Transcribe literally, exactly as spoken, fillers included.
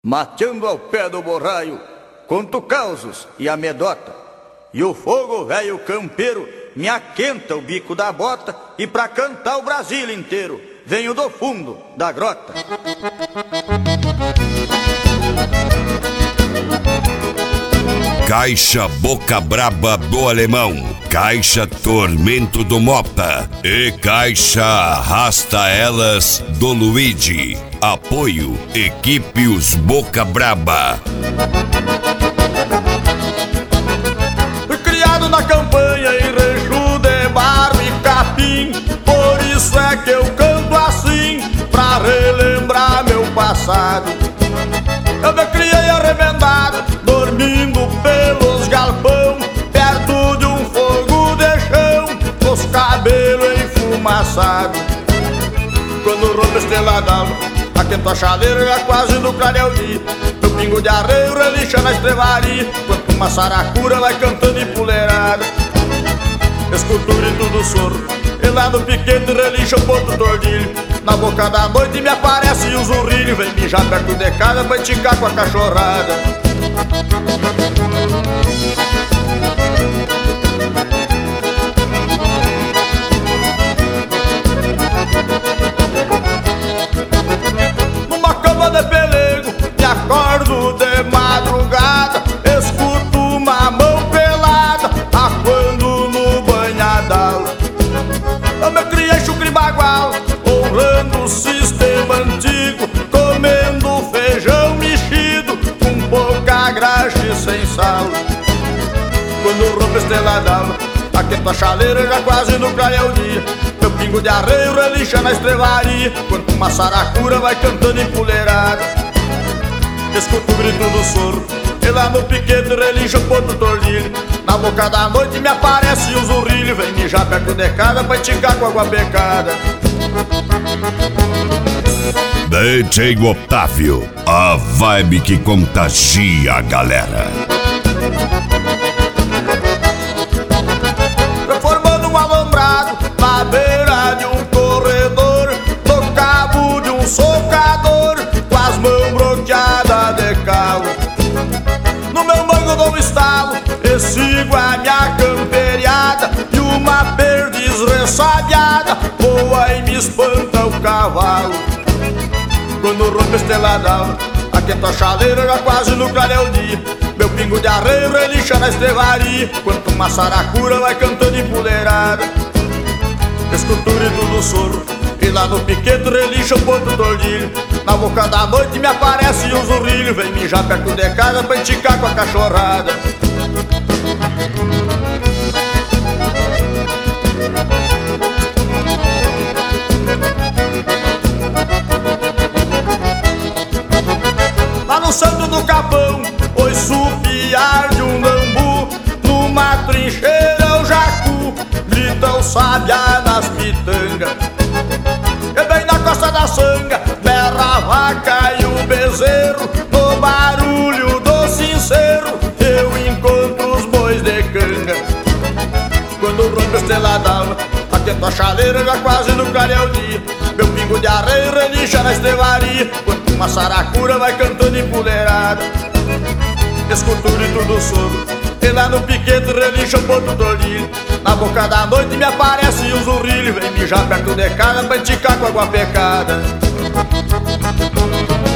Mateando ao pé do borraio, conto causos e amedota. E o fogo velho campeiro me aquenta o bico da bota. E pra cantar o Brasil inteiro venho do fundo da grota. Caixa Boca Braba do Alemão, Caixa Tormento do Mopa e Caixa Arrasta Elas do Luigi. Apoio Equipe Os Boca Braba. Fui criado na campanha em rancho de barro e capim. Por isso é que eu canto assim, pra relembrar meu passado. Eu me criei arremendado, dormindo pelos galpão, perto de um fogo de chão, com os cabelos enfumaçados. Quando rompe a estrela d'alva, aquento a chaleira já quase no clareio dia. Meu pingo de arreio relincha na estrevaria, quanto uma saracura vai cantando empoleirada. Escuto o grito do soro, e lá no piquete relincha o ponto tordilho. Na boca da noite me aparece o zurrilho, vem mijar perto de casa pra enticar com a cachorrada. Numa cama de pelego, me acordo de madrugada, escuto uma mão pelada, aquando no banhadal. Eu me criei chucre bagual, honrando o sistema antigo, comendo feijão mexido, com pouca graxa e sem sal. Quando rompe a estrela d'alva, aquento a chaleira já quase no clareio o dia. Meu pingo de arreio relincha na estrevaria, quanto uma saracura vai cantando empoleirada. Escuto o grito do soro, e lá no piquete relincha o ponto tordilho. Na boca da noite me aparece o zurrilho, vem mijar perto de casa pra enticar com água becada. D J Otávio, a vibe que contagia a galera. Formando um alambrado na beira de um corredor, no cabo de um socador, com as mãos bloqueadas de calo. No meu mango dou um estalo e sigo a minha camperiada, e uma perdiz ressabiada voa e me espanta o cavalo. Quando rompe a estrela d'alva, aquento a chaleira já quase no clareio o dia. Meu pingo de arreio relincha na estrevaria, quanto uma saracura vai cantando empoleirada. Escuto o grito do soro, e lá no piquete relincha o ponto tordilho. Na boca da noite me aparece o zurrilho, vem mijar perto de casa pra enticar com a cachorrada. Lá no santo do capão, ouço o piar de um lambu. Numa trincheira o jacu grita o sabiá nas pitangas. E bem na costa da sanga berra a vaca e o bezerro. No barulho do sincero eu encontro os bois de canga. Quando rompe a estrela d'alva, aquento a chaleira já quase no clareio o dia. Meu pingo de arreio relincha na estrevaria, quanto uma saracura vai cantando empoleirada. Escuto o grito do soro, e lá no piquete relincha o ponto tordilho. Na boca da noite me aparece o zurrilho, vem mijar perto de casa pra enticar com água pecada.